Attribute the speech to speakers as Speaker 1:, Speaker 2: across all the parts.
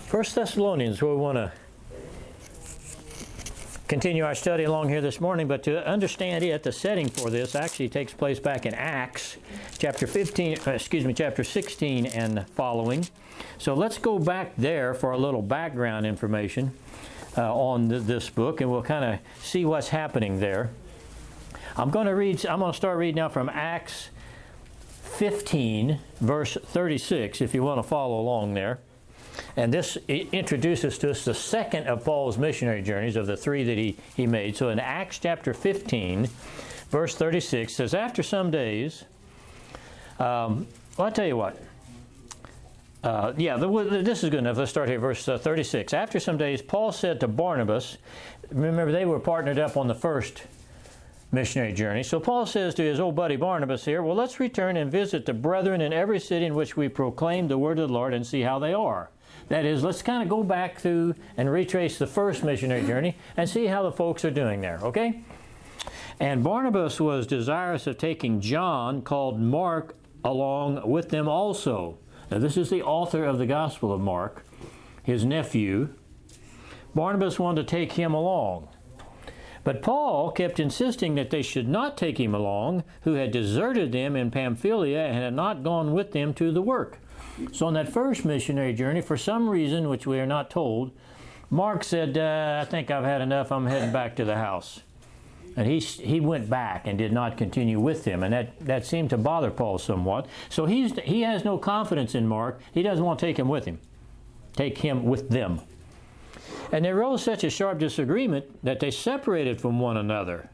Speaker 1: First Thessalonians, where we want to continue our study along here this morning, but to understand it, the setting for this actually takes place back in Acts chapter 16 and following. So let's go back there for a little background information on this book, and we'll kind of see what's happening there. I'm going to start reading now from Acts 15, verse 36, if you want to follow along there. And this introduces to us the second of Paul's missionary journeys of the three that he made. So in Acts chapter 15, verse 36 says, after some days, I'll tell you what. This is good enough. Let's start here, verse 36. After some days, Paul said to Barnabas, remember they were partnered up on the first missionary journey. So Paul says to his old buddy Barnabas here, well, let's return and visit the brethren in every city in which we proclaim the word of the Lord and see how they are. That is, let's kind of go back through and retrace the first missionary journey and see how the folks are doing there, okay? And Barnabas was desirous of taking John, called Mark, along with them also. Now, this is the author of the Gospel of Mark, his nephew. Barnabas wanted to take him along. But Paul kept insisting that they should not take him along, who had deserted them in Pamphylia and had not gone with them to the work. So on that first missionary journey, for some reason, which we are not told, Mark said, I think I've had enough, I'm heading back to the house. And he went back and did not continue with them, and that seemed to bother Paul somewhat. So he has no confidence in Mark. He doesn't want to take him with them. And there arose such a sharp disagreement that they separated from one another.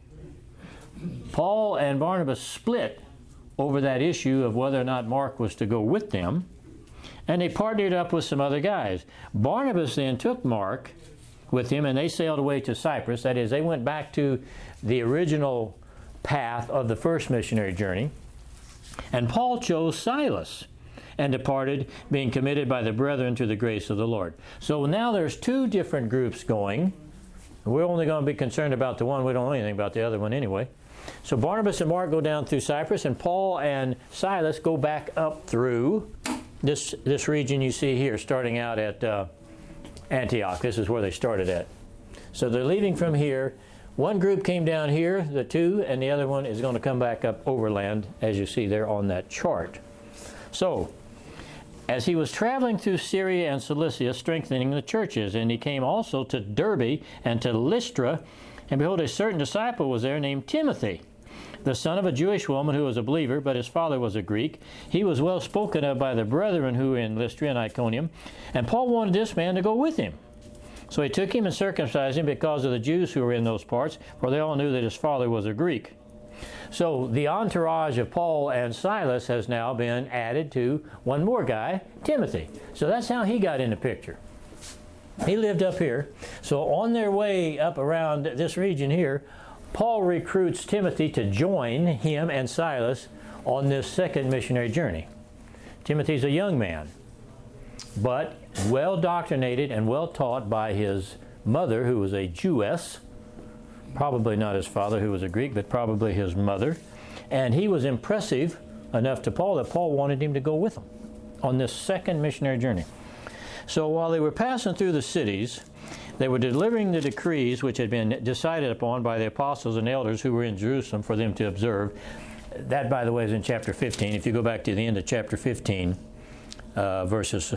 Speaker 1: Paul and Barnabas split over that issue of whether or not Mark was to go with them, and they partnered up with some other guys. Barnabas then took Mark with him, and they sailed away to Cyprus. That is, they went back to the original path of the first missionary journey. And Paul chose Silas and departed, being committed by the brethren to the grace of the Lord. So now there's two different groups going. We're only going to be concerned about the one. We don't know anything about the other one anyway. So Barnabas and Mark go down through Cyprus, and Paul and Silas go back up through this region you see here, starting out at Antioch. This is where they started at. So they're leaving from here. One group came down here, the two, and the other one is going to come back up overland, as you see there on that chart. So, as he was traveling through Syria and Cilicia, strengthening the churches, and he came also to Derbe and to Lystra, and behold, a certain disciple was there named Timothy, the son of a Jewish woman who was a believer, but his father was a Greek. He was well spoken of by the brethren who were in Lystra and Iconium, and Paul wanted this man to go with him. So he took him and circumcised him because of the Jews who were in those parts, for they all knew that his father was a Greek. So the entourage of Paul and Silas has now been added to one more guy, Timothy. So that's how he got in the picture. He lived up here. So on their way up around this region here, Paul recruits Timothy to join him and Silas on this second missionary journey. Timothy's a young man, but well doctrinated and well taught by his mother, who was a Jewess. Probably not his father, who was a Greek, but probably his mother. And he was impressive enough to Paul that Paul wanted him to go with him on this second missionary journey. So while they were passing through the cities, they were delivering the decrees which had been decided upon by the apostles and elders who were in Jerusalem for them to observe. That, by the way, is in chapter 15. If you go back to the end of chapter 15, verses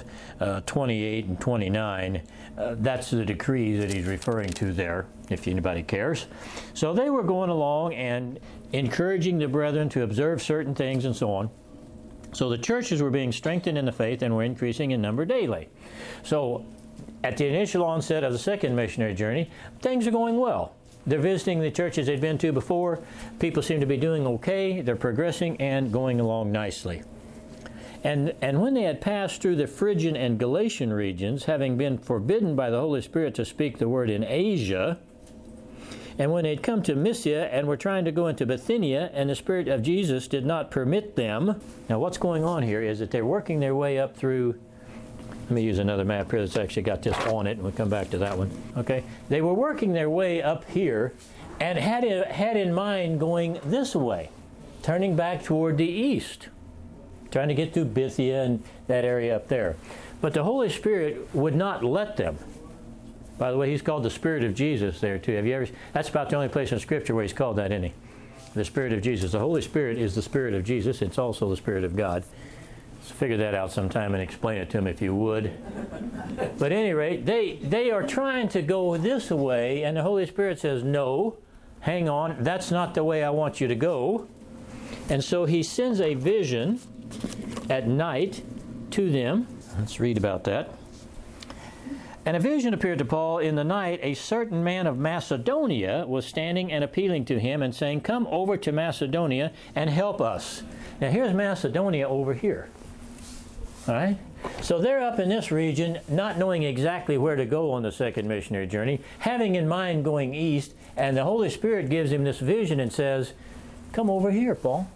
Speaker 1: 28 and 29, that's the decrees that he's referring to there, if anybody cares. So they were going along and encouraging the brethren to observe certain things and so on. So the churches were being strengthened in the faith and were increasing in number daily. So at the initial onset of the second missionary journey, things are going well. They're visiting the churches they'd been to before. People seem to be doing okay. They're progressing and going along nicely. And when they had passed through the Phrygian and Galatian regions, having been forbidden by the Holy Spirit to speak the word in Asia, and when they had come to Mysia and were trying to go into Bithynia, and the Spirit of Jesus did not permit them. Now what's going on here is that they're working their way up through, let me use another map here that's actually got this on it, and we'll come back to that one. Okay, they were working their way up here and had in mind going this way, turning back toward the east, trying to get through Bithynia and that area up there. But the Holy Spirit would not let them. By the way, he's called the Spirit of Jesus there too. Have you ever? That's about the only place in Scripture where he's called that, isn't he? The Spirit of Jesus. The Holy Spirit is the Spirit of Jesus. It's also the Spirit of God. Let's figure that out sometime and explain it to him if you would. But at any rate, they are trying to go this way, and the Holy Spirit says, no, hang on, that's not the way I want you to go. And so he sends a vision at night to them. Let's read about that. And a vision appeared to Paul in the night. A certain man of Macedonia was standing and appealing to him and saying, come over to Macedonia and help us. Now here's Macedonia over here. All right? So they're up in this region, not knowing exactly where to go on the second missionary journey, having in mind going east, and the Holy Spirit gives him this vision and says, come over here, Paul.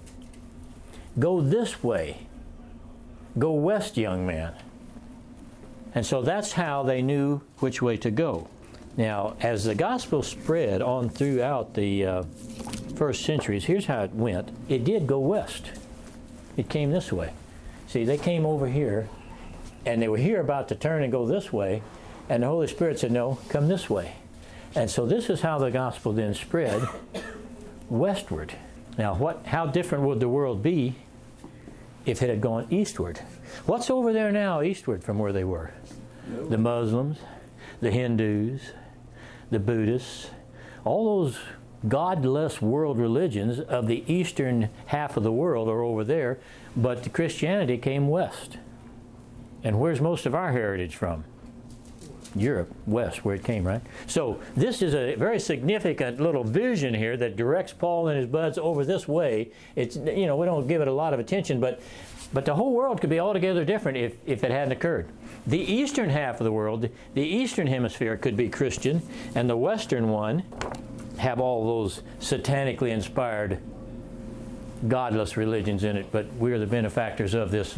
Speaker 1: Go this way. Go west, young man. And so that's how they knew which way to go. Now, as the gospel spread on throughout the first centuries, here's how it went. It did go west. It came this way. See, they came over here, and they were here about to turn and go this way, and the Holy Spirit said, no, come this way. And so this is how the gospel then spread westward. Now, how different would the world be if it had gone eastward? What's over there now eastward from where they were? The Muslims, the Hindus, the Buddhists, all those godless world religions of the eastern half of the world are over there, but the Christianity came west. And where's most of our heritage from? Europe, west, where it came, right? So this is a very significant little vision here that directs Paul and his buds over this way. It's, we don't give it a lot of attention, but the whole world could be altogether different if it hadn't occurred. The eastern half of the world, the eastern hemisphere could be Christian, and the western one have all those satanically inspired godless religions in it, but we're the benefactors of this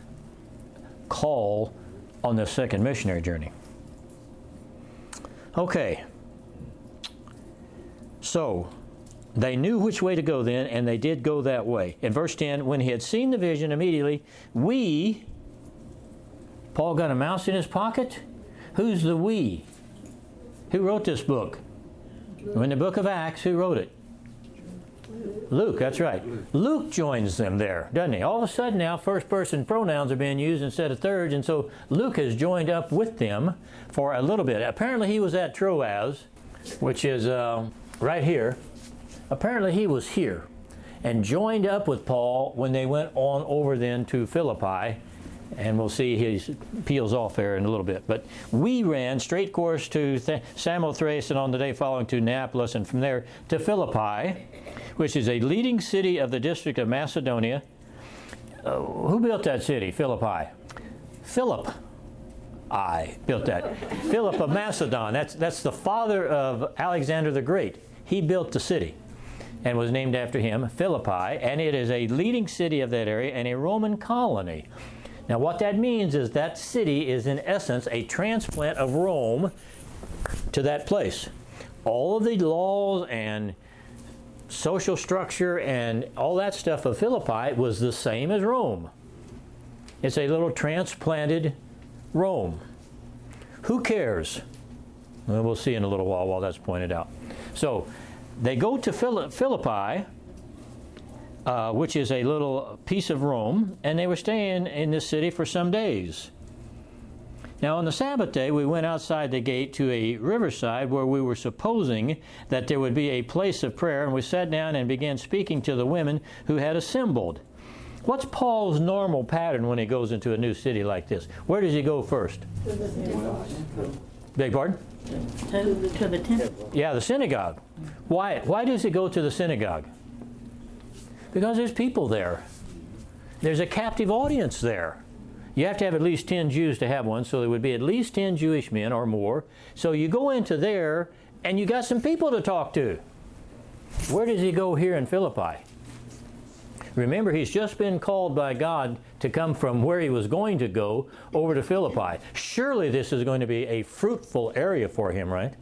Speaker 1: call on the second missionary journey. Okay. So, they knew which way to go then, and they did go that way. In verse 10, when he had seen the vision, immediately, Paul got a mouse in his pocket? Who's the we? Who wrote this book? In the book of Acts, who wrote it? Luke, that's right. Luke joins them there, doesn't he? All of a sudden now, first-person pronouns are being used instead of thirds, and so Luke has joined up with them for a little bit. Apparently he was at Troas, which is right here. Apparently he was here and joined up with Paul when they went on over then to Philippi, and we'll see he peels off there in a little bit. But we ran straight course to Samothrace, and on the day following to Neapolis, and from there to Philippi, which is a leading city of the district of Macedonia. Who built that city, Philippi? Philip. I built that. Philip of Macedon. That's the father of Alexander the Great. He built the city and was named after him, Philippi, and it is a leading city of that area and a Roman colony. Now what that means is that city is in essence a transplant of Rome to that place. All of the laws and social structure and all that stuff of Philippi was the same as Rome. It's a little transplanted Rome. Who cares? Well, we'll see in a little while that's pointed out. So they go to Philippi, which is a little piece of Rome, and they were staying in this city for some days. Now on the Sabbath day, we went outside the gate to a riverside where we were supposing that there would be a place of prayer, and we sat down and began speaking to the women who had assembled. What's Paul's normal pattern when he goes into a new city like this? Where does he go first?
Speaker 2: To the synagogue.
Speaker 1: Beg pardon?
Speaker 2: To the temple.
Speaker 1: Yeah, the synagogue. Why does he go to the synagogue? Because there's people there. There's a captive audience there. You have to have at least 10 Jews to have one, so there would be at least 10 Jewish men or more. So you go into there, and you got some people to talk to. Where does he go here in Philippi? Remember, he's just been called by God to come from where he was going to go over to Philippi. Surely this is going to be a fruitful area for him, right?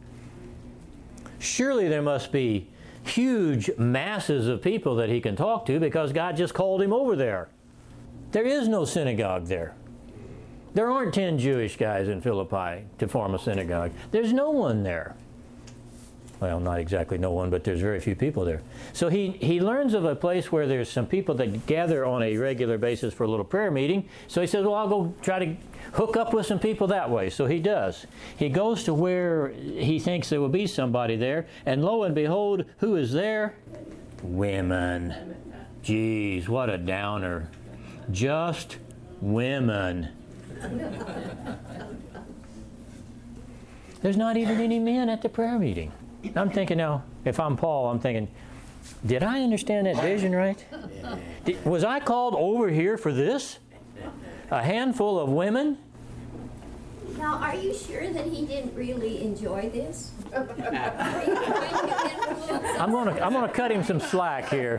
Speaker 1: Surely there must be huge masses of people that he can talk to because God just called him over there. There is no synagogue there. There aren't 10 Jewish guys in Philippi to form a synagogue. There's no one there. Well, not exactly no one, but there's very few people there. So he learns of a place where there's some people that gather on a regular basis for a little prayer meeting. So he says, well, I'll go try to hook up with some people that way. So he does. He goes to where he thinks there will be somebody there, and lo and behold, who is there? Women. Geez, what a downer. Just women. There's not even any men at the prayer meeting. I'm thinking now, if I'm Paul, I'm thinking, did I understand that vision right? Was I called over here for this? A handful of women?
Speaker 3: Now, are you sure that he didn't really enjoy this? Are you trying to influence him?
Speaker 1: I'm gonna cut him some slack here.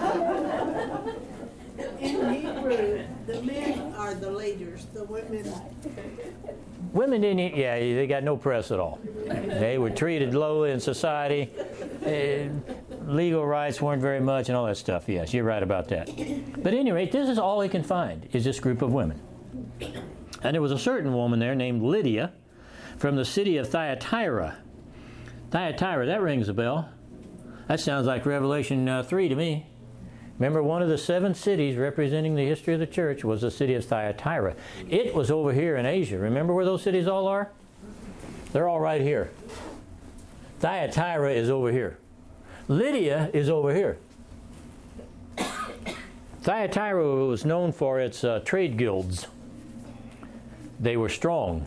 Speaker 4: In Hebrew, the men are the leaders, the women.
Speaker 1: Women didn't eat, yeah, they got no press at all. They were treated lowly in society. Legal rights weren't very much and all that stuff. Yes, you're right about that. But at any rate, this is all he can find, is this group of women. And there was a certain woman there named Lydia from the city of Thyatira. Thyatira, that rings a bell. That sounds like Revelation 3 to me. Remember, one of the 7 cities representing the history of the church was the city of Thyatira. It was over here in Asia. Remember where those cities all are? They're all right here. Thyatira is over here. Lydia is over here. Thyatira was known for its trade guilds. They were strong.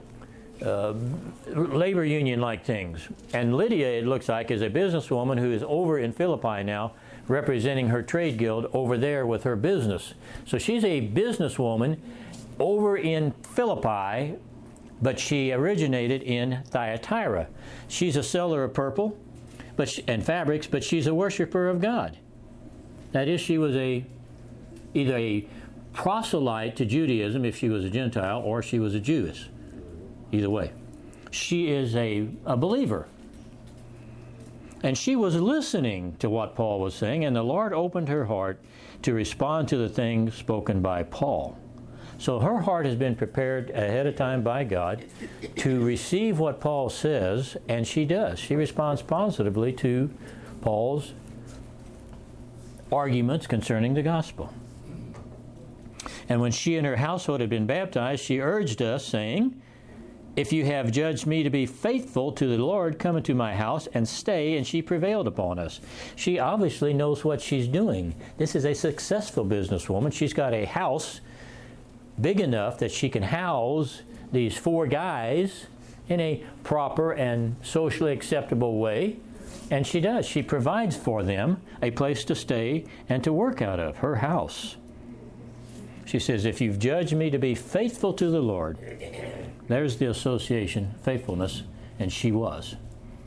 Speaker 1: Labor union-like things. And Lydia, it looks like, is a businesswoman who is over in Philippi now, representing her trade guild over there with her business. So she's a businesswoman over in Philippi, but she originated in Thyatira. She's a seller of purple and fabrics, but she's a worshiper of God. That is, she was either a proselyte to Judaism if she was a Gentile, or she was a Jewess. Either way. She is a believer. And she was listening to what Paul was saying, and the Lord opened her heart to respond to the things spoken by Paul. So her heart has been prepared ahead of time by God to receive what Paul says, and she does. She responds positively to Paul's arguments concerning the gospel. And when she and her household had been baptized, she urged us, saying, if you have judged me to be faithful to the Lord, come into my house and stay. And she prevailed upon us. She obviously knows what she's doing. This is a successful businesswoman. She's got a house big enough that she can house these 4 guys in a proper and socially acceptable way. And she does. She provides for them a place to stay and to work out of, her house. She says, if you've judged me to be faithful to the Lord, there's the association, faithfulness, and she was.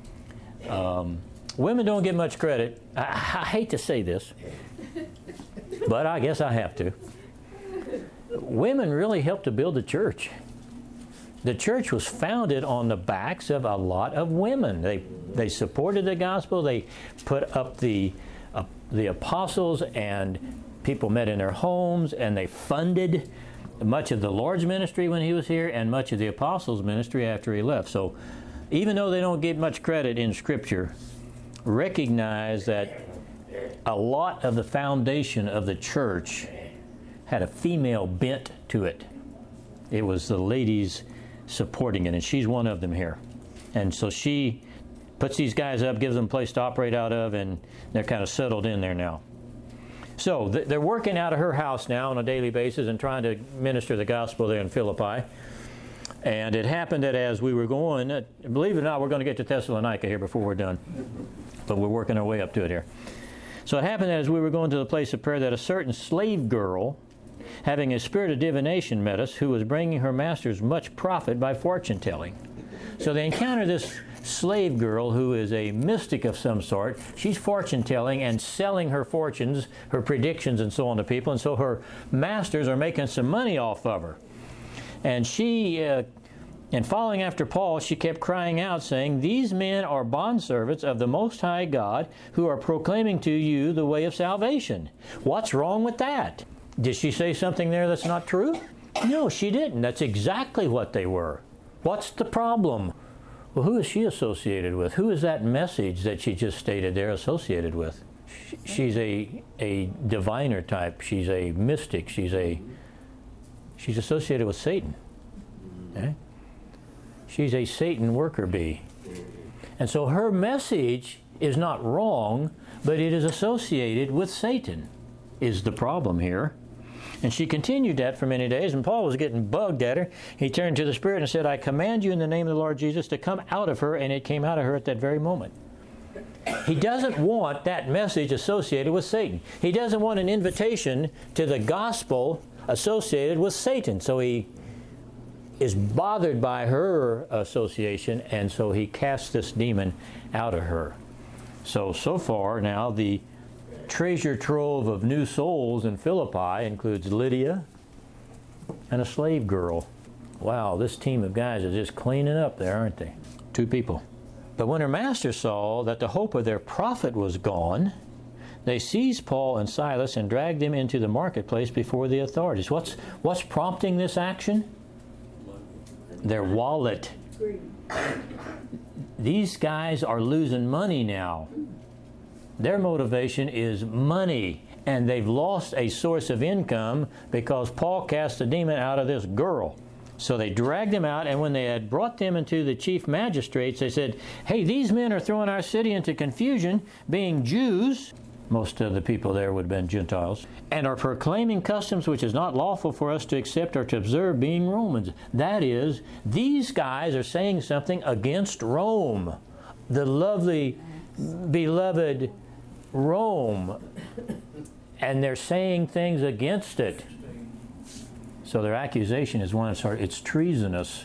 Speaker 1: Women don't get much credit. I hate to say this, but I guess I have to. Women really helped to build the church. The church was founded on the backs of a lot of women. They supported the gospel. They put up the apostles, and people met in their homes, and they funded much of the Lord's ministry when he was here and much of the apostles' ministry after he left. So even though they don't get much credit in Scripture, recognize that a lot of the foundation of the church had a female bent to it. It was the ladies supporting it, and she's one of them here. And so she puts these guys up, gives them a place to operate out of, and they're kind of settled in there now. So they're working out of her house now on a daily basis and trying to minister the gospel there in Philippi. And it happened that as we were going, believe it or not, we're going to get to Thessalonica here before we're done. But we're working our way up to it here. So it happened that as we were going to the place of prayer that a certain slave girl, having a spirit of divination, met us, who was bringing her masters much profit by fortune telling. So they encounter this slave girl who is a mystic of some sort. She's fortune telling and selling her fortunes, her predictions and so on to people, and so her masters are making some money off of her. And she, in following after Paul, she kept crying out, saying, these men are bondservants of the Most High God who are proclaiming to you the way of salvation. What's wrong with that? Did she say something there that's not true? No, she didn't. That's exactly what they were. What's the problem? Well, who is she associated with? Who is that message that she just stated there associated with? She's a diviner type. She's a mystic. She's associated with Satan. Okay? She's a Satan worker bee. And so her message is not wrong, but it is associated with Satan, is the problem here. And she continued that for many days, and Paul was getting bugged at her. He turned to the Spirit and said, I command you in the name of the Lord Jesus to come out of her, and it came out of her at that very moment. He doesn't want that message associated with Satan. He doesn't want an invitation to the gospel associated with Satan. So he is bothered by her association, and so he casts this demon out of her. So far now, the treasure trove of new souls in Philippi includes Lydia and a slave girl. Wow, this team of guys is just cleaning up there, aren't they? 2 people. But when her master saw that the hope of their profit was gone, they seized Paul and Silas and dragged them into the marketplace before the authorities. What's prompting this action? Their wallet. These guys are losing money now. Their motivation is money, and they've lost a source of income because Paul cast the demon out of this girl. So they dragged them out, and when they had brought them into the chief magistrates, they said, hey, these men are throwing our city into confusion, being Jews. Most of the people there would have been Gentiles, and are proclaiming customs which is not lawful for us to accept or to observe, being Romans. That is, these guys are saying something against Rome, the lovely, beloved Rome, and they're saying things against it. So their accusation is one, it's treasonous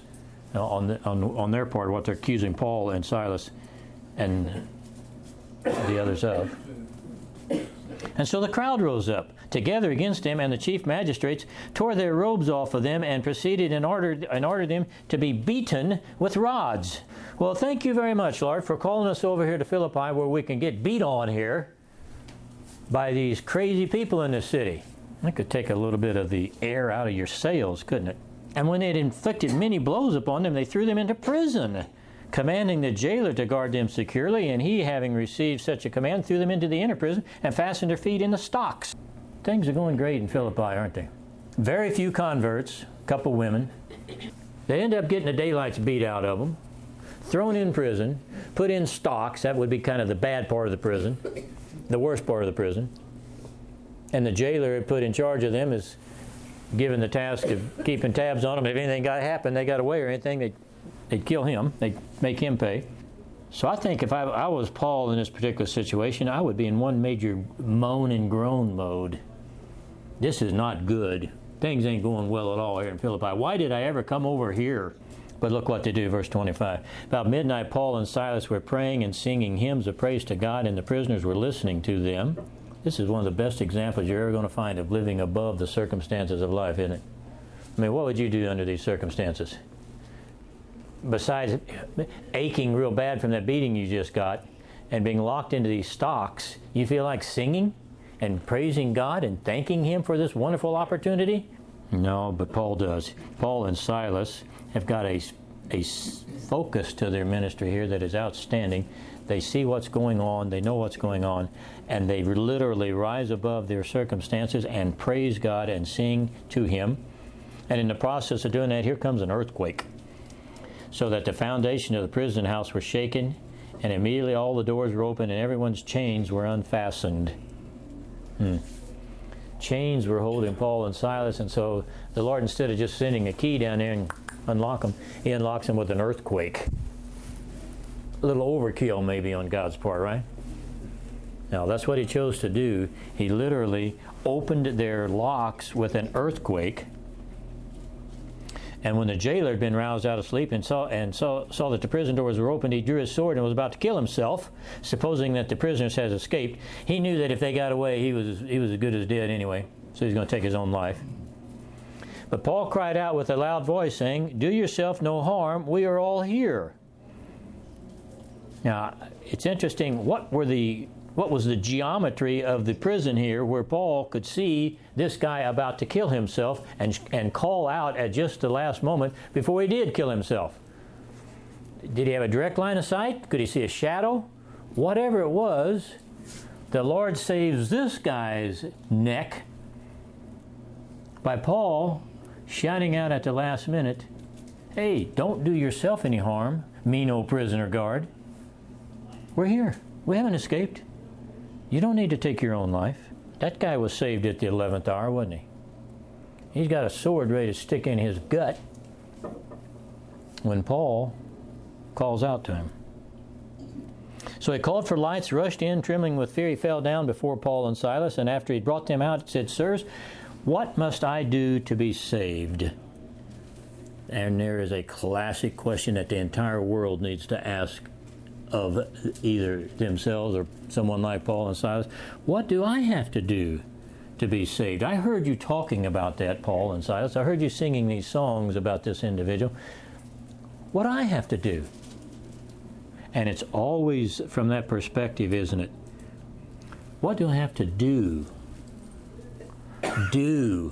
Speaker 1: on their part, what they're accusing Paul and Silas and the others of. And so the crowd rose up together against him, and the chief magistrates tore their robes off of them and proceeded and ordered them to be beaten with rods. Well, thank you very much, Lord, for calling us over here to Philippi where we can get beat on here by these crazy people in this city. That could take a little bit of the air out of your sails, couldn't it? And when they had inflicted many blows upon them, they threw them into prison, commanding the jailer to guard them securely, and he, having received such a command, threw them into the inner prison and fastened their feet in the stocks. Things are going great in Philippi, aren't they? Very few converts, a couple women. They end up getting the daylights beat out of them, thrown in prison, put in stocks. That would be kind of the bad part of the prison, the worst part of the prison. And the jailer put in charge of them is given the task of keeping tabs on them. If anything got to happen, they got away or anything, they'd kill him. They'd make him pay. So I think if I was Paul in this particular situation, I would be in one major moan and groan mode. This is not good. Things ain't going well at all here in Philippi. Why did I ever come over here? But look what they do, verse 25. About midnight, Paul and Silas were praying and singing hymns of praise to God, and the prisoners were listening to them. This is one of the best examples you're ever going to find of living above the circumstances of life, isn't it? I mean, what would you do under these circumstances? Besides aching real bad from that beating you just got and being locked into these stocks, you feel like singing and praising God and thanking Him for this wonderful opportunity? No, but Paul does. Paul and Silas have got a focus to their ministry here that is outstanding. They see what's going on, they know what's going on, and they literally rise above their circumstances and praise God and sing to Him. And in the process of doing that, here comes an earthquake, so that the foundation of the prison house was shaken, and immediately all the doors were open and everyone's chains were unfastened. Chains were holding Paul and Silas, and so the Lord, instead of just sending a key down there and unlock them, He unlocks them with an earthquake. A little overkill maybe on God's part, right? Now that's what He chose to do. He literally opened their locks with an earthquake. And when the jailer had been roused out of sleep and saw that the prison doors were opened, he drew his sword and was about to kill himself, supposing that the prisoners had escaped. He knew that if they got away, he was as good as dead anyway, so he's going to take his own life. But Paul cried out with a loud voice, saying, "Do yourself no harm, we are all here." Now, it's interesting, what were the what was the geometry of the prison here where Paul could see this guy about to kill himself and call out at just the last moment before he did kill himself? Did he have a direct line of sight? Could he see a shadow? Whatever it was, the Lord saves this guy's neck by Paul shouting out at the last minute, "Hey, don't do yourself any harm, mean old prisoner guard. We're here. We haven't escaped. You don't need to take your own life." That guy was saved at the 11th hour, wasn't he? He's got a sword ready to stick in his gut when Paul calls out to him. So he called for lights, rushed in, trembling with fear. He fell down before Paul and Silas, and after he brought them out, said, "Sirs, what must I do to be saved?" And there is a classic question that the entire world needs to ask of either themselves or someone like Paul and Silas. What do I have to do to be saved? I heard you talking about that, Paul and Silas. I heard you singing these songs about this individual. What do I have to do? And it's always from that perspective, isn't it? What do I have to do? Do.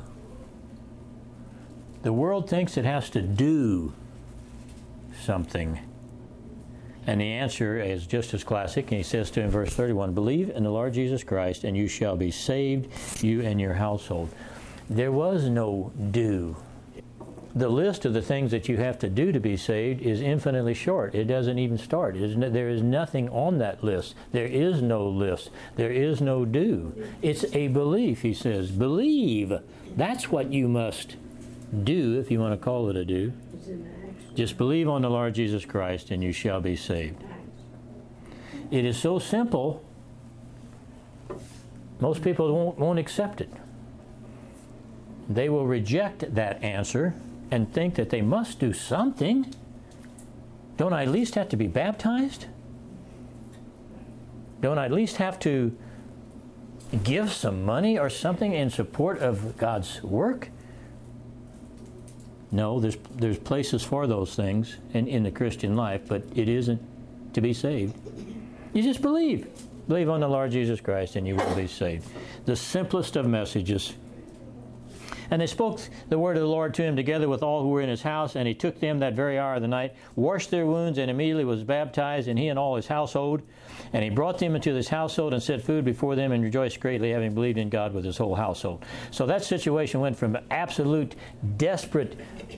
Speaker 1: The world thinks it has to do something. And the answer is just as classic. And he says to him in verse 31, "Believe in the Lord Jesus Christ, and you shall be saved, you and your household." There was no do. The list of the things that you have to do to be saved is infinitely short. It doesn't even start. There is nothing on that list. There is no list. There is no do. It's a belief, he says. Believe. That's what you must do, if you want to call it a do. Just believe on the Lord Jesus Christ and you shall be saved. It is so simple, most people won't accept it. They will reject that answer and think that they must do something. Don't I at least have to be baptized? Don't I at least have to give some money or something in support of God's work? No, there's places for those things in the Christian life, but it isn't to be saved. You just believe. Believe on the Lord Jesus Christ and you will be saved. The simplest of messages. And they spoke the word of the Lord to him together with all who were in his house, and he took them that very hour of the night, washed their wounds, and immediately was baptized, and he and all his household. And he brought them into his household and set food before them and rejoiced greatly, having believed in God with his whole household. So that situation went from absolute desperate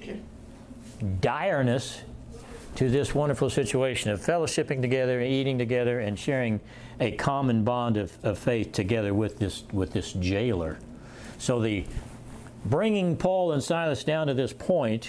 Speaker 1: direness to this wonderful situation of fellowshipping together, eating together, and sharing a common bond of faith together with this jailer. So the bringing Paul and Silas down to this point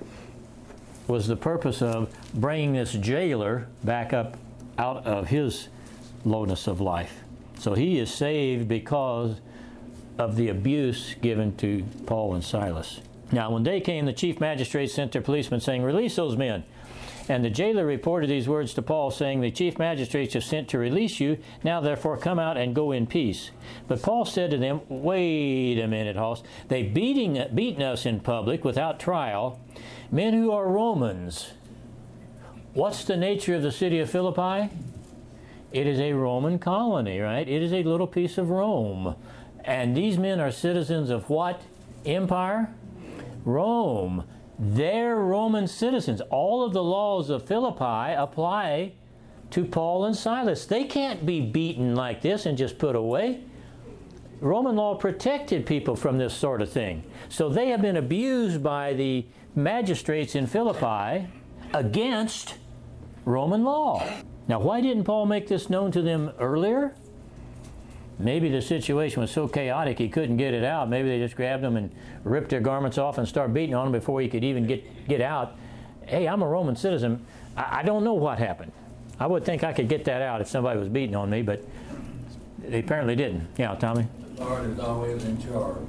Speaker 1: was the purpose of bringing this jailer back up out of his lowness of life. So he is saved because of the abuse given to Paul and Silas. Now when day came, the chief magistrates sent their policemen saying, "Release those men." And the jailer reported these words to Paul, saying, "The chief magistrates have sent to release you. Now therefore come out and go in peace." But Paul said to them, "Wait a minute, Hoss. They've beaten us in public without trial, men who are Romans. What's the nature of the city of Philippi? It is a Roman colony, right? It is a little piece of Rome. And these men are citizens of what empire? Rome. They're Roman citizens. All of the laws of Philippi apply to Paul and Silas. They can't be beaten like this and just put away. Roman law protected people from this sort of thing. So they have been abused by the magistrates in Philippi against Roman law. Now, why didn't Paul make this known to them earlier? Maybe the situation was so chaotic he couldn't get it out. Maybe they just grabbed him and ripped their garments off and started beating on him before he could even get out. Hey, I'm a Roman citizen. I don't know what happened. I would think I could get that out if somebody was beating on me, but they apparently didn't. Yeah, Tommy?
Speaker 5: The Lord is always in charge.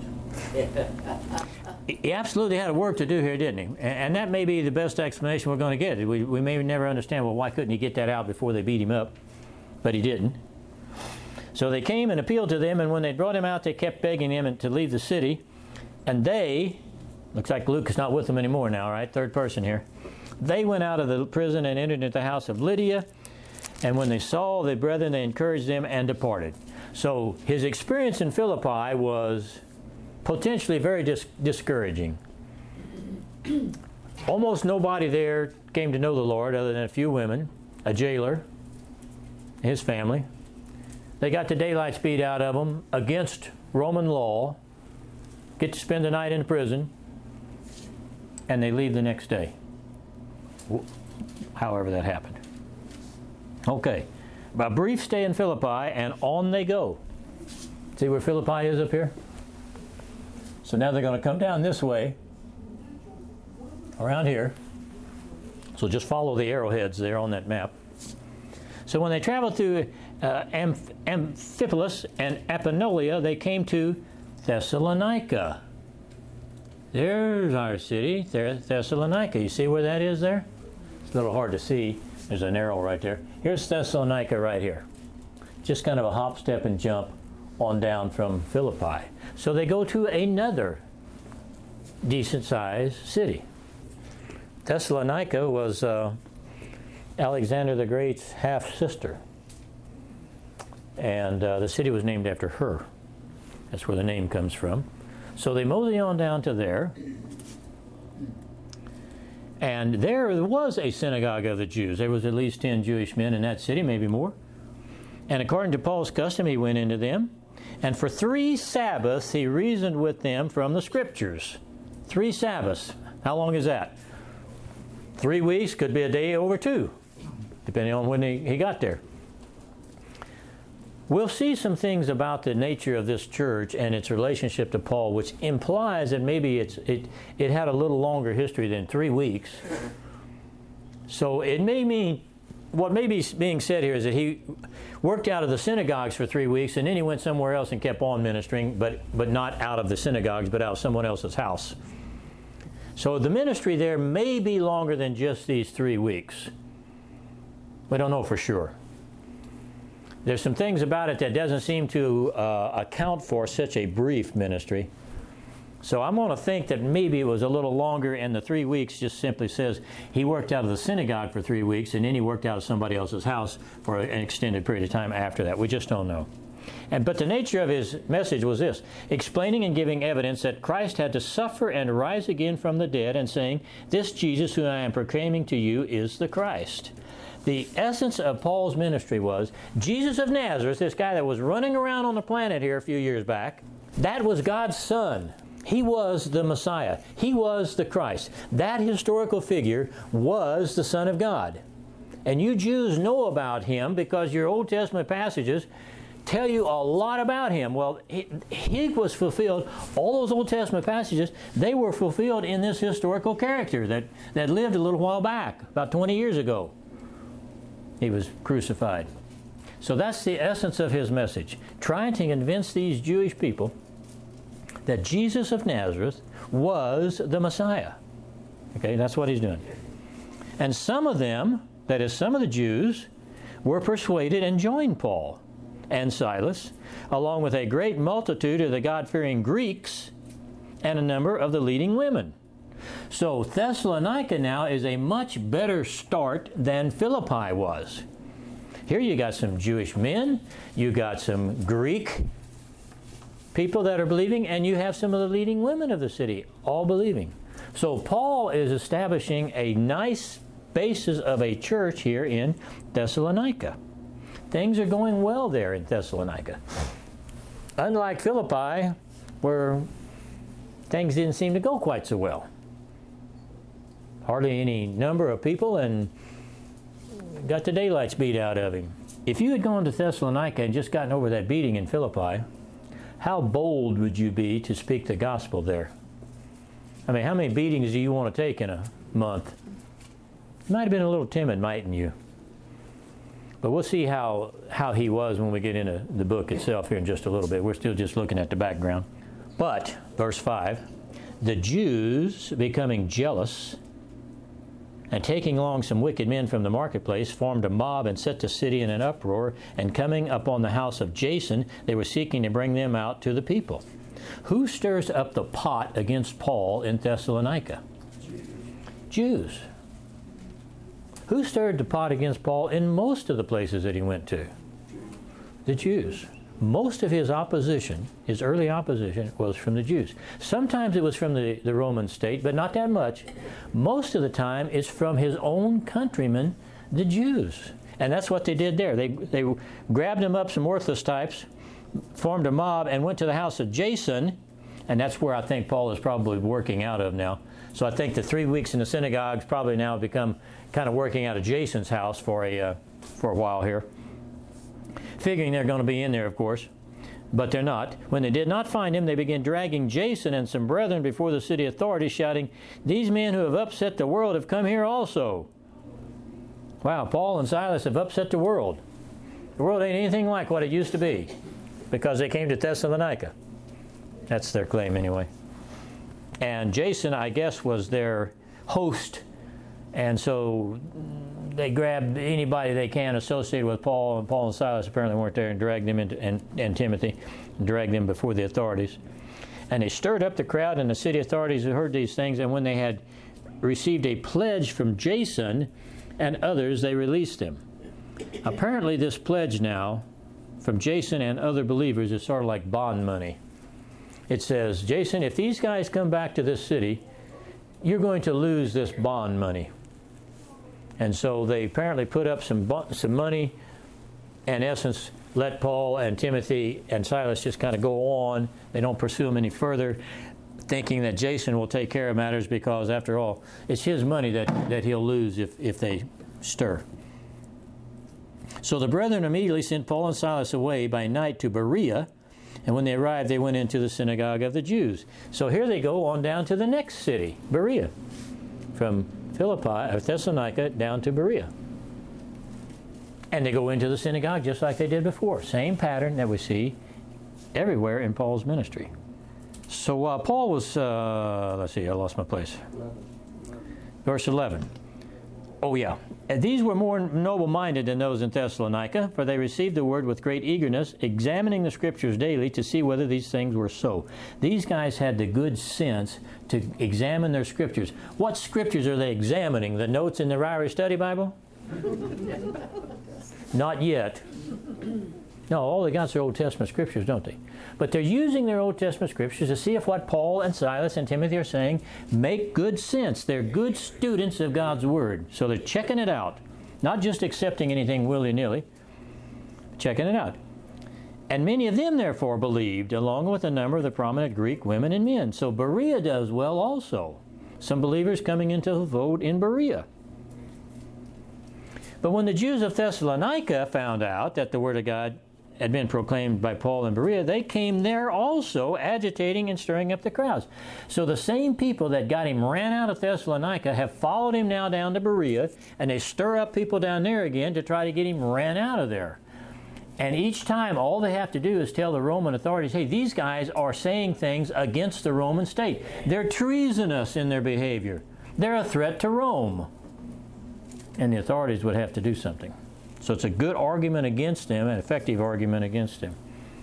Speaker 1: He absolutely had work to do here, didn't he? And that may be the best explanation we're going to get. We may never understand, well, why couldn't he get that out before they beat him up? But he didn't. So they came and appealed to them, and when they brought him out, they kept begging him to leave the city. And they, looks like Luke is not with them anymore now, right? Third person here. They went out of the prison and entered into the house of Lydia, And when they saw the brethren, they encouraged them and departed. So his experience in Philippi was potentially very discouraging. Almost nobody there came to know the Lord other than a few women, a jailer, his family. They got the daylights beat out of them against Roman law, get to spend the night in prison, and they leave the next day. However that happened. Okay, a brief stay in Philippi, and on they go. See where Philippi is up here? So now they're going to come down this way, around here. So just follow the arrowheads there on that map. So when they traveled through Amphipolis and Apollonia, they came to Thessalonica. There's our city, Thessalonica. You see where that is there? It's a little hard to see. There's an arrow right there. Here's Thessalonica right here. Just kind of a hop, step, and jump on down from Philippi. So they go to another decent-sized city. Thessalonica was Alexander the Great's half-sister. And the city was named after her. That's where the name comes from. So they mosey on down to there. And there was a synagogue of the Jews. There was at least 10 Jewish men in that city, maybe more. And according to Paul's custom, he went into them. And for 3 Sabbaths, he reasoned with them from the Scriptures. 3 Sabbaths. How long is that? 3 weeks, could be a day over 2, depending on when he got there. We'll see some things about the nature of this church and its relationship to Paul, which implies that maybe it had a little longer history than 3 weeks. So it may mean, what may be being said here is that he worked out of the synagogues for 3 weeks, and then he went somewhere else and kept on ministering, but not out of the synagogues, but out of someone else's house. So the ministry there may be longer than just these 3 weeks. We don't know for sure. There's some things about it that doesn't seem to account for such a brief ministry. So I'm going to think that maybe it was a little longer, and the 3 weeks just simply says he worked out of the synagogue for 3 weeks, and then he worked out of somebody else's house for an extended period of time after that. We just don't know. But the nature of his message was this: explaining and giving evidence that Christ had to suffer and rise again from the dead, and saying, "This Jesus who I am proclaiming to you is the Christ." The essence of Paul's ministry was Jesus of Nazareth, this guy that was running around on the planet here a few years back, that was God's Son. He was the Messiah. He was the Christ. That historical figure was the Son of God. And you Jews know about him because your Old Testament passages tell you a lot about him. Well, he was fulfilled. All those Old Testament passages, they were fulfilled in this historical character that lived a little while back, about 20 years ago. He was crucified. So that's the essence of his message, trying to convince these Jewish people that Jesus of Nazareth was the Messiah. Okay, that's what he's doing. And some of them, that is, some of the Jews, were persuaded and joined Paul and Silas, along with a great multitude of the God-fearing Greeks and a number of the leading women. So Thessalonica now is a much better start than Philippi was. Here you got some Jewish men, you got some Greek people that are believing, and you have some of the leading women of the city all believing. So Paul is establishing a nice basis of a church here in Thessalonica. Things are going well there in Thessalonica. Unlike Philippi, where things didn't seem to go quite so well. Hardly any number of people, and got the daylights beat out of him. If you had gone to Thessalonica and just gotten over that beating in Philippi, how bold would you be to speak the gospel there? I mean, how many beatings do you want to take in a month? You might have been a little timid, mightn't you? But we'll see how he was when we get into the book itself here in just a little bit. We're still just looking at the background. But, verse 5, the Jews, becoming jealous and taking along some wicked men from the marketplace, formed a mob and set the city in an uproar, and coming upon the house of Jason, they were seeking to bring them out to the people. Who stirs up the pot against Paul in Thessalonica? Jews. Who stirred the pot against Paul in most of the places that he went to? The Jews. Most of his opposition, his early opposition, was from the Jews. Sometimes it was from the Roman state, but not that much. Most of the time it's from his own countrymen, the Jews. And that's what they did there. They grabbed him up, some worthless types, formed a mob, and went to the house of Jason, and that's where I think Paul is probably working out of now. So I think the 3 weeks in the synagogues probably now become kind of working out of Jason's house for a while here. Figuring they're going to be in there, of course, but they're not. When they did not find him, they began dragging Jason and some brethren before the city authorities, shouting, "These men who have upset the world have come here also." Wow, Paul and Silas have upset the world. The world ain't anything like what it used to be because they came to Thessalonica. That's their claim anyway. And Jason, I guess, was their host, and so they grabbed anybody they can associated with Paul, and Paul and Silas apparently weren't there, and dragged them into, and Timothy, and dragged them before the authorities. And they stirred up the crowd and the city authorities who heard these things, and when they had received a pledge from Jason and others, they released them. Apparently this pledge now from Jason and other believers is sort of like bond money. It says, Jason, if these guys come back to this city, you're going to lose this bond money. And so they apparently put up some money, and in essence, let Paul and Timothy and Silas just kind of go on. They don't pursue them any further, thinking that Jason will take care of matters because, after all, it's his money that he'll lose if they stir. So the brethren immediately sent Paul and Silas away by night to Berea, and when they arrived, they went into the synagogue of the Jews. So here they go on down to the next city, Berea, from Philippi, or Thessalonica, down to Berea. And they go into the synagogue just like they did before. Same pattern that we see everywhere in Paul's ministry. So while Paul was, let's see, I lost my place. Verse 11. Oh yeah. These were more noble-minded than those in Thessalonica, for they received the word with great eagerness, examining the Scriptures daily to see whether these things were so. These guys had the good sense to examine their Scriptures. What Scriptures are they examining? The notes in the Ryrie Study Bible? Not yet. No, all they got is their Old Testament Scriptures, don't they? But they're using their Old Testament Scriptures to see if what Paul and Silas and Timothy are saying make good sense. They're good students of God's Word. So they're checking it out. Not just accepting anything willy-nilly. Checking it out. And many of them, therefore, believed, along with a number of the prominent Greek women and men. So Berea does well also. Some believers coming into the fold in Berea. But when the Jews of Thessalonica found out that the Word of God had been proclaimed by Paul in Berea, they came there also, agitating and stirring up the crowds. So the same people that got him ran out of Thessalonica have followed him now down to Berea, and they stir up people down there again to try to get him ran out of there. And each time, all they have to do is tell the Roman authorities, hey, these guys are saying things against the Roman state. They're treasonous in their behavior. They're a threat to Rome. And the authorities would have to do something. So it's a good argument against them, an effective argument against him.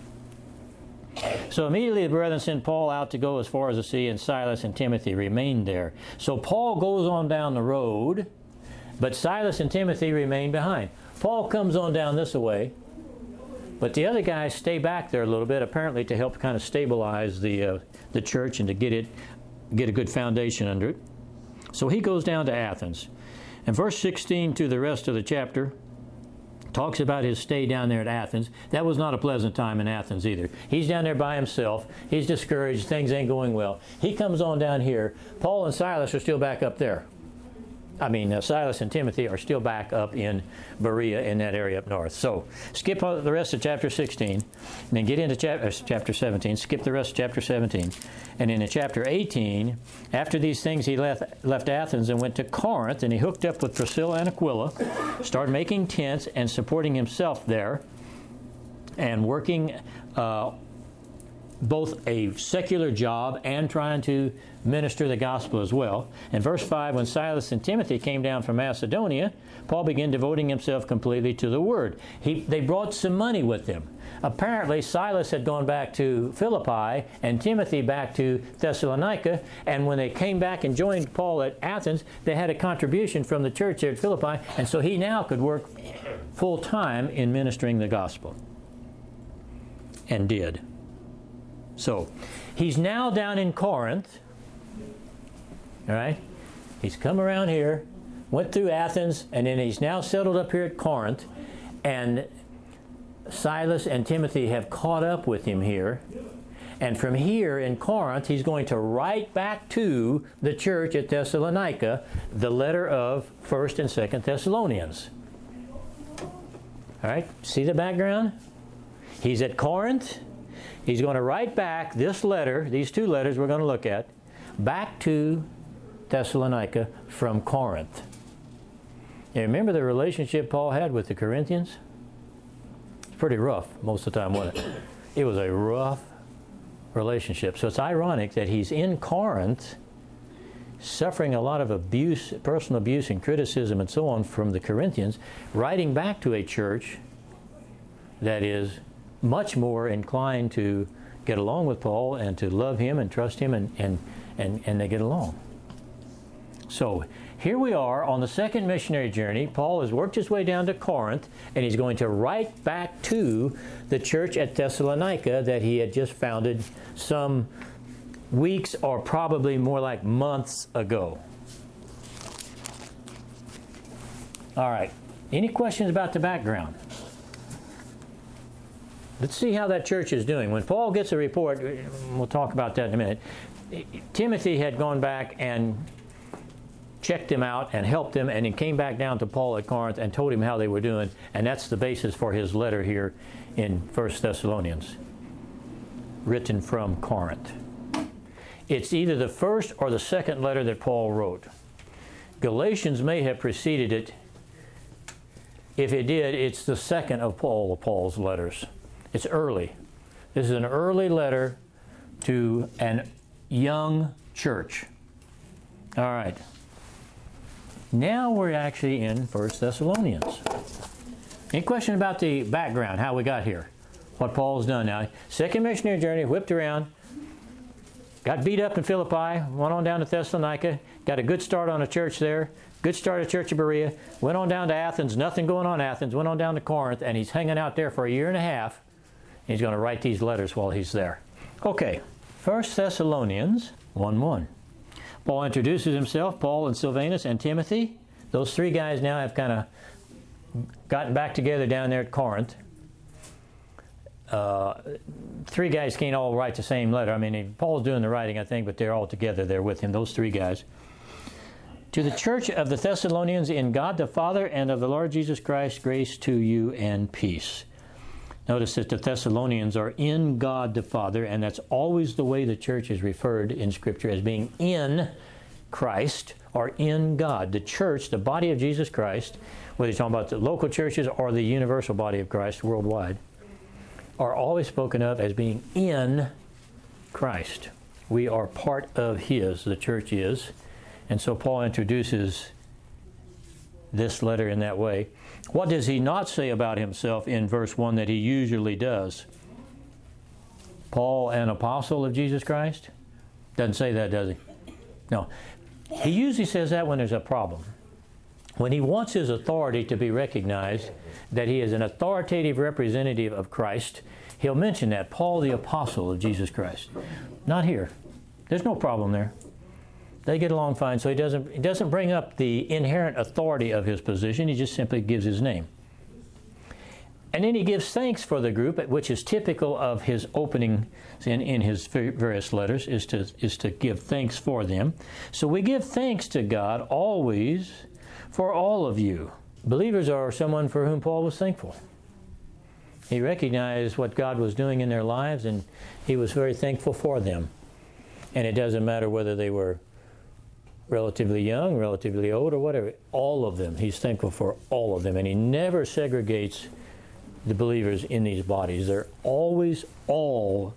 Speaker 1: So immediately the brethren sent Paul out to go as far as the sea, and Silas and Timothy remained there. So Paul goes on down the road, but Silas and Timothy remain behind. Paul comes on down this way, but the other guys stay back there a little bit, apparently to help kind of stabilize the church and to get a good foundation under it. So he goes down to Athens. And verse 16 to the rest of the chapter talks about his stay down there at Athens. That was not a pleasant time in Athens either. He's down there by himself. He's discouraged. Things ain't going well. He comes on down here. Paul and Silas are still back up there. Silas and Timothy are still back up in Berea, in that area up north. So skip the rest of chapter 16, and then get into chapter 17. Skip the rest of chapter 17. And in chapter 18, after these things, he left Athens and went to Corinth, and he hooked up with Priscilla and Aquila, started making tents and supporting himself there, and working both a secular job and trying to minister the gospel as well. In verse 5, when Silas and Timothy came down from Macedonia, Paul began devoting himself completely to the word. They brought some money with them. Apparently, Silas had gone back to Philippi and Timothy back to Thessalonica, and when they came back and joined Paul at Athens, they had a contribution from the church there at Philippi, and so he now could work full time in ministering the gospel. And did. So, he's now down in Corinth. All right? He's come around here, went through Athens, and then he's now settled up here at Corinth. And Silas and Timothy have caught up with him here. And from here in Corinth, he's going to write back to the church at Thessalonica the letter of 1st and 2nd Thessalonians. All right? See the background? He's at Corinth. He's going to write back this letter, these two letters we're going to look at, back to Thessalonica from Corinth. You remember the relationship Paul had with the Corinthians? It's pretty rough most of the time, wasn't it? It was a rough relationship. So it's ironic that he's in Corinth suffering a lot of abuse, personal abuse and criticism and so on from the Corinthians, writing back to a church that is much more inclined to get along with Paul and to love him and trust him, and they get along. So here we are on the second missionary journey. Paul has worked his way down to Corinth, and he's going to write back to the church at Thessalonica that he had just founded some weeks, or probably more like months ago. All right. Any questions about the background? Let's see how that church is doing. When Paul gets a report, we'll talk about that in a minute. Timothy had gone back and checked them out and helped them, and he came back down to Paul at Corinth and told him how they were doing, and that's the basis for his letter here in 1 Thessalonians, written from Corinth. It's either the first or the second letter that Paul wrote. Galatians may have preceded it. If it did, it's the second of Paul's letters. It's early. This is an early letter to an young church. All right. Now we're actually in 1 Thessalonians. Any question about the background, how we got here? What Paul's done now? Second missionary journey, whipped around, got beat up in Philippi, went on down to Thessalonica, got a good start on a church there, good start at Church of Berea, went on down to Athens, nothing going on in Athens, went on down to Corinth, and he's hanging out there for a year and a half. He's going to write these letters while he's there. Okay, 1 Thessalonians 1:1. Paul introduces himself, Paul and Silvanus and Timothy. Those three guys now have kind of gotten back together down there at Corinth. Three guys can't all write the same letter. I mean, Paul's doing the writing, I think, but they're all together there with him, those three guys. To the church of the Thessalonians in God the Father and of the Lord Jesus Christ, grace to you and peace. Notice that the Thessalonians are in God the Father, and that's always the way the church is referred in Scripture, as being in Christ or in God. The church, the body of Jesus Christ, whether you're talking about the local churches or the universal body of Christ worldwide, are always spoken of as being in Christ. We are part of His, the church is. And so Paul introduces this letter in that way. What does he not say about himself in verse 1 that he usually does? Paul, an apostle of Jesus Christ? Doesn't say that, does he? No. He usually says that when there's a problem. When he wants his authority to be recognized, that he is an authoritative representative of Christ, he'll mention that, Paul the apostle of Jesus Christ. Not here. There's no problem there. They get along fine, so he doesn't bring up the inherent authority of his position. He just simply gives his name. And then he gives thanks for the group, which is typical of his opening in his various letters, is to give thanks for them. So we give thanks to God always for all of you. Believers are someone for whom Paul was thankful. He recognized what God was doing in their lives, and he was very thankful for them. And it doesn't matter whether they were relatively young, relatively old, or whatever. All of them. He's thankful for all of them. And he never segregates the believers in these bodies. They're always all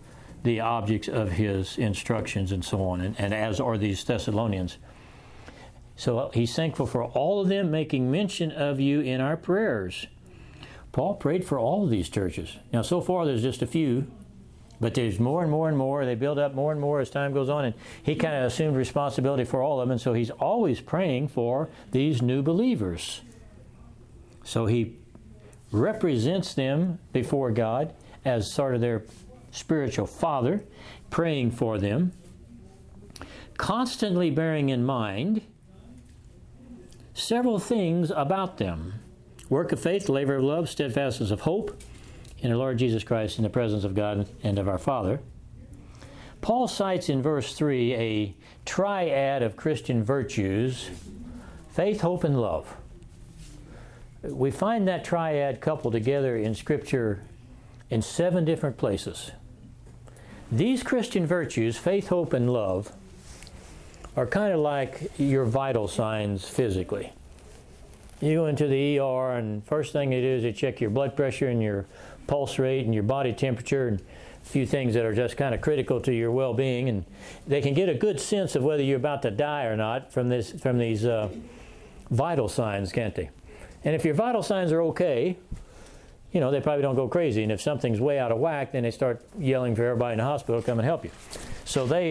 Speaker 1: the objects of his instructions and so on, and as are these Thessalonians. So he's thankful for all of them making mention of you in our prayers. Paul prayed for all of these churches. Now, so far there's just a few, but there's more and more and more. They build up more and more as time goes on, and he kind of assumed responsibility for all of them, and so he's always praying for these new believers. So he represents them before God as sort of their spiritual father, praying for them, constantly bearing in mind several things about them: work of faith, labor of love, steadfastness of hope in our Lord Jesus Christ, in the presence of God and of our Father. Paul cites in verse 3 a triad of Christian virtues: faith, hope, and love. We find that triad coupled together in Scripture in 7 different places. These Christian virtues, faith, hope, and love, are kind of like your vital signs physically. You go into the ER, and first thing they do is they check your blood pressure and your pulse rate and your body temperature and a few things that are just kind of critical to your well-being, and they can get a good sense of whether you're about to die or not from these vital signs, can't they? And if your vital signs are okay, you know, they probably don't go crazy. And if something's way out of whack, then they start yelling for everybody in the hospital to come and help you. So they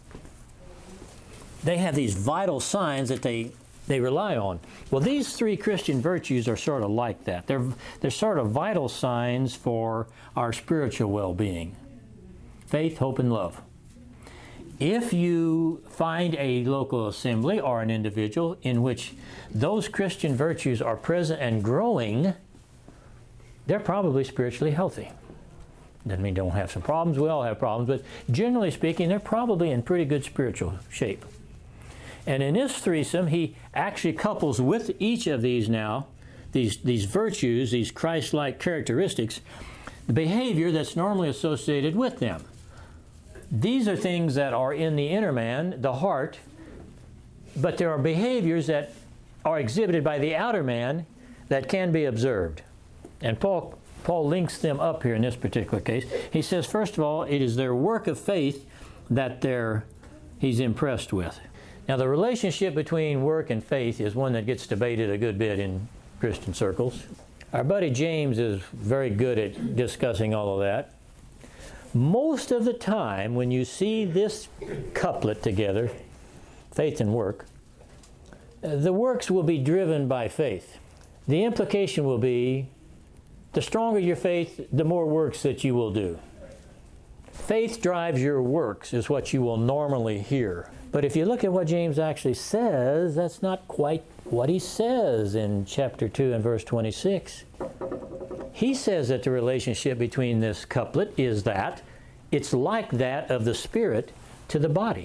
Speaker 1: have these vital signs that they rely on. Well, these 3 Christian virtues are sort of like that. They're sort of vital signs for our spiritual well-being: faith, hope, and love. If you find a local assembly or an individual in which those Christian virtues are present and growing, they're probably spiritually healthy. Doesn't mean they don't have some problems. We all have problems, but generally speaking, they're probably in pretty good spiritual shape. And in this threesome, he actually couples with each of these now, these virtues, these Christ-like characteristics, the behavior that's normally associated with them. These are things that are in the inner man, the heart, but there are behaviors that are exhibited by the outer man that can be observed. And Paul links them up here in this particular case. He says, first of all, it is their work of faith that he's impressed with. Now, the relationship between work and faith is one that gets debated a good bit in Christian circles. Our buddy James is very good at discussing all of that. Most of the time, when you see this couplet together, faith and work, the works will be driven by faith. The implication will be, the stronger your faith, the more works that you will do. Faith drives your works, is what you will normally hear. But if you look at what James actually says, that's not quite what he says in chapter 2 and verse 26. He says that the relationship between this couplet is that it's like that of the spirit to the body.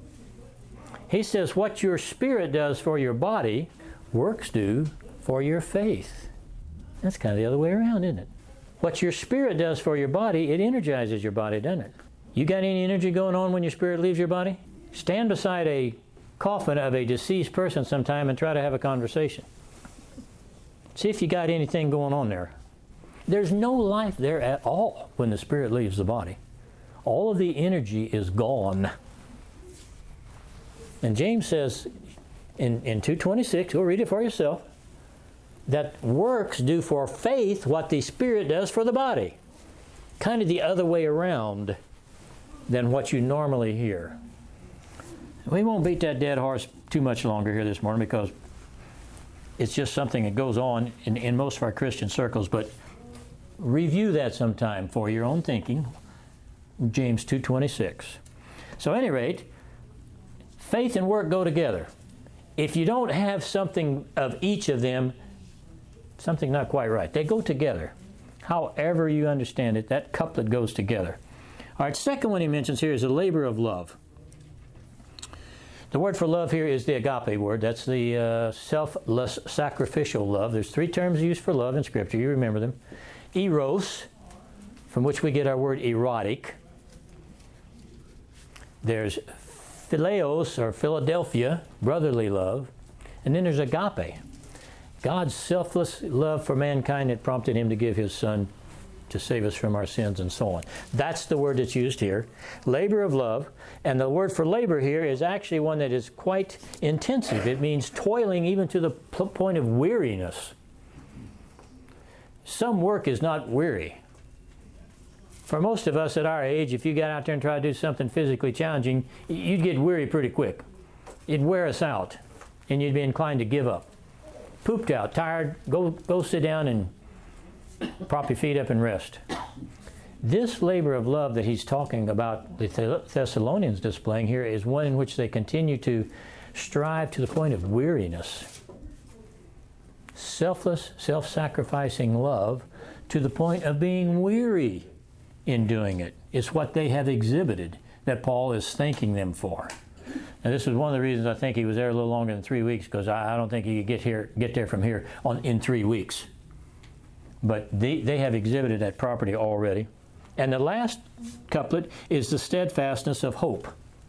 Speaker 1: He says what your spirit does for your body, works do for your faith. That's kind of the other way around, isn't it? What your spirit does for your body, it energizes your body, doesn't it? You got any energy going on when your spirit leaves your body? Stand beside a coffin of a deceased person sometime and try to have a conversation. See if you got anything going on there. There's no life there at all when the spirit leaves the body. All of the energy is gone. And James says in 2:26, go read it for yourself, that works do for faith what the Spirit does for the body. Kind of the other way around than what you normally hear. We won't beat that dead horse too much longer here this morning because it's just something that goes on in most of our Christian circles, but review that sometime for your own thinking. James 2:26. So at any rate, faith and work go together. If you don't have something of each of them, something not quite right. They go together. However you understand it, that couplet goes together. All right, second one he mentions here is the labor of love. The word for love here is the agape word. That's the selfless, sacrificial love. There's 3 terms used for love in Scripture. You remember them. Eros, from which we get our word erotic. There's phileos, or Philadelphia, brotherly love. And then there's agape, God's selfless love for mankind that prompted him to give his son to save us from our sins and so on. That's the word that's used here. Labor of love. And the word for labor here is actually one that is quite intensive. It means toiling even to the point of weariness. Some work is not weary. For most of us at our age, if you got out there and tried to do something physically challenging, you'd get weary pretty quick. It'd wear us out, and you'd be inclined to give up. Pooped out, tired, go sit down and prop your feet up and rest. This labor of love that he's talking about the Thessalonians displaying here is one in which they continue to strive to the point of weariness. Selfless, self-sacrificing love to the point of being weary in doing it. It's what they have exhibited that Paul is thanking them for. And this is one of the reasons I think he was there a little longer than 3 weeks, because I don't think he could get there from here in 3 weeks. But they have exhibited that property already. And the last couplet is the steadfastness of hope.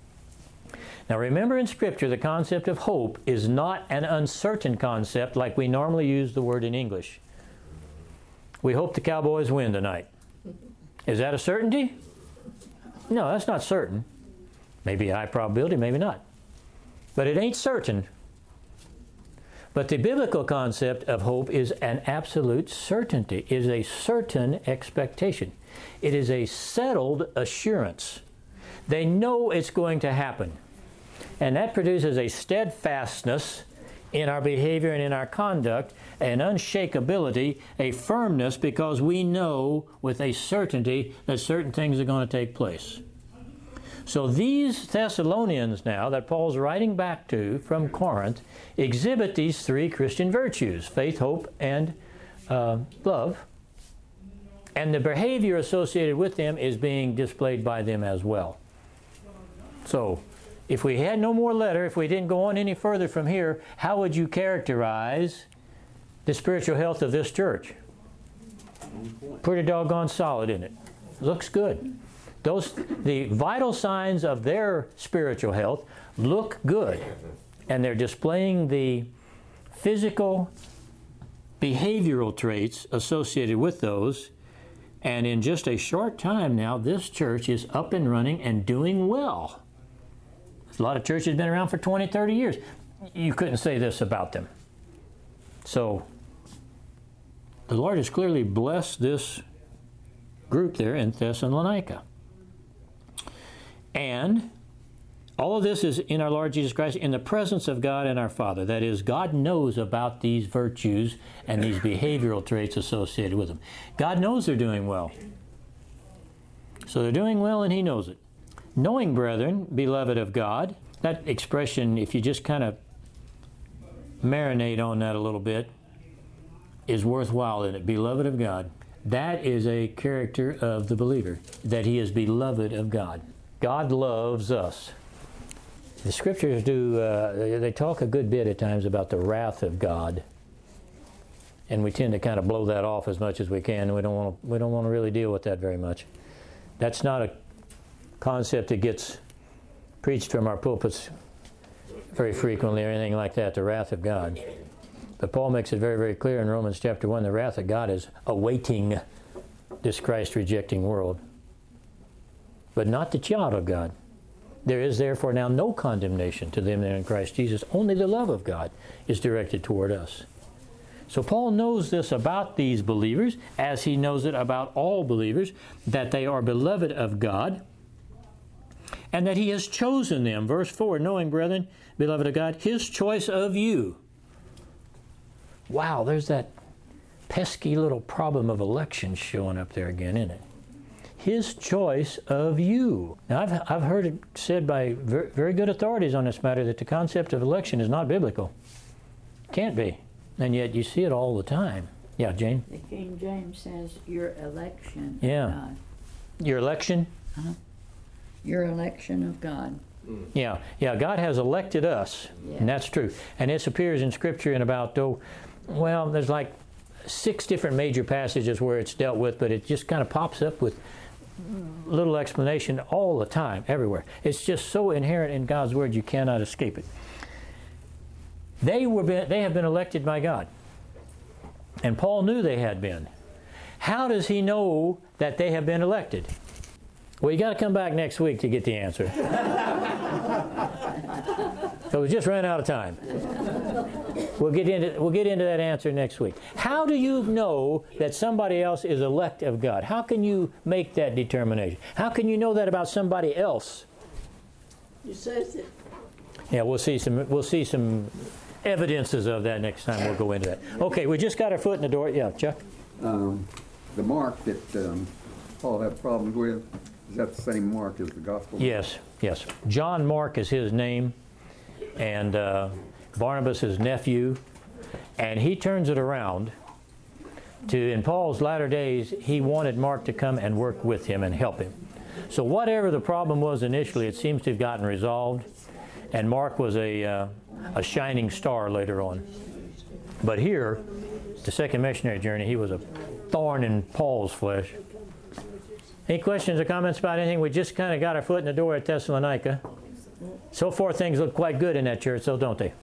Speaker 1: Now remember, in Scripture, the concept of hope is not an uncertain concept like we normally use the word in English. We hope the Cowboys win tonight. Is that a certainty? No, that's not certain. Maybe a high probability, maybe not. But it ain't certain. But the biblical concept of hope is an absolute certainty. It is a certain expectation. It is a settled assurance. They know it's going to happen. And that produces a steadfastness in our behavior and in our conduct, an unshakability, a firmness, because we know with a certainty that certain things are going to take place. So these Thessalonians now that Paul's writing back to from Corinth exhibit these three Christian virtues: faith, hope, and love. And the behavior associated with them is being displayed by them as well. So if we had no more letter, if we didn't go on any further from here, how would you characterize the spiritual health of this church? Pretty doggone solid, isn't it? Looks good. The vital signs of their spiritual health look good, and they're displaying the physical, behavioral traits associated with those. And in just a short time now, this church is up and running and doing well. A lot of churches have been around for 20, 30 years. You couldn't say this about them. So the Lord has clearly blessed this group there in Thessalonica. And all of this is in our Lord Jesus Christ, in the presence of God and our Father. That is, God knows about these virtues and these behavioral traits associated with them. God knows they're doing well. So they're doing well, and He knows it. Knowing, brethren, beloved of God, that expression, if you just kind of marinate on that a little bit, is worthwhile in it. Beloved of God. That is a character of the believer, that he is beloved of God. God loves us. The Scriptures they talk a good bit at times about the wrath of God, and we tend to kind of blow that off as much as we can. We don't want to really deal with that very much. That's not a concept that gets preached from our pulpits very frequently or anything like that, the wrath of God. But Paul makes it very, very clear in Romans chapter 1, the wrath of God is awaiting this Christ-rejecting world, but not the child of God. There is therefore now no condemnation to them that are in Christ Jesus. Only the love of God is directed toward us. So Paul knows this about these believers, as he knows it about all believers, that they are beloved of God, and that He has chosen them. Verse 4, knowing, brethren, beloved of God, His choice of you. Wow, there's that pesky little problem of election showing up there again, isn't it? His choice of you. Now, I've heard it said by very good authorities on this matter that the concept of election is not biblical. Can't be. And yet you see it all the time. Yeah, Jane?
Speaker 2: The King James says your election
Speaker 1: Yeah.
Speaker 2: of God.
Speaker 1: Your election?
Speaker 2: Your election of God.
Speaker 1: Yeah, God has elected us,
Speaker 2: Yeah.
Speaker 1: and that's true. And this appears in Scripture in about, there's like 6 different major passages where it's dealt with, but it just kind of pops up with little explanation all the time, everywhere. It's just so inherent in God's Word, you cannot escape it. They have been elected by God. And Paul knew they had been. how does he know that they have been elected? Well, you got to come back next week to get the answer. So we just ran out of time. We'll get into that answer next week. How do you know that somebody else is elect of God? How can you make that determination? How can you know that about somebody else?
Speaker 4: You says it.
Speaker 1: Yeah, we'll see some evidences of that next time. We'll go into that. Okay, we just got our foot in the door. Yeah, Chuck.
Speaker 6: The mark that Paul had problems with, is that the same mark as the gospel?
Speaker 1: Yes, yes. John Mark is his name, and Barnabas his nephew, and he turns it around to, in Paul's latter days, he wanted Mark to come and work with him and help him. So whatever the problem was initially, it seems to have gotten resolved, and Mark was a shining star later on. But here, the second missionary journey, he was a thorn in Paul's flesh. Any questions or comments about anything? We just kind of got our foot in the door at Thessalonica. So far, things look quite good in that church, though, don't they?